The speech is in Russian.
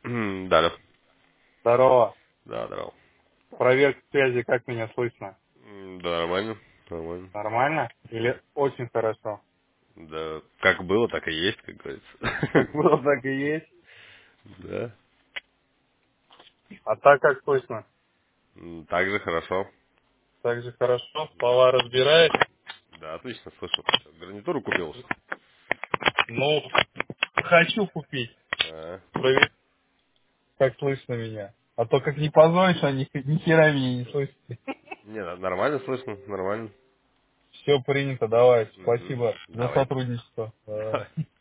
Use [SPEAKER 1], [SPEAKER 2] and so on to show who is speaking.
[SPEAKER 1] Да, да.
[SPEAKER 2] Здорово.
[SPEAKER 1] Да, здорово.
[SPEAKER 2] Проверка связи, как меня слышно?
[SPEAKER 1] Да, нормально. Нормально.
[SPEAKER 2] Нормально? Или очень хорошо?
[SPEAKER 1] Да, как было, так и есть, как
[SPEAKER 2] Как
[SPEAKER 1] говорится.
[SPEAKER 2] было, так и есть.
[SPEAKER 1] Да.
[SPEAKER 2] А так как слышно?
[SPEAKER 1] Так же хорошо.
[SPEAKER 2] Так же хорошо.
[SPEAKER 1] Да.
[SPEAKER 2] Слова разбираешь?
[SPEAKER 1] Да, отлично слышно. Что, гарнитуру купил, что ли?
[SPEAKER 2] Ну, хочу купить.
[SPEAKER 1] А,
[SPEAKER 2] Проверь, как слышно меня. А то как не позвонишь, а ни хера меня не слышит.
[SPEAKER 1] Не, нормально слышно, нормально.
[SPEAKER 2] Все принято, давай.
[SPEAKER 1] Угу.
[SPEAKER 2] Спасибо за
[SPEAKER 1] Давай.
[SPEAKER 2] сотрудничество. Давай.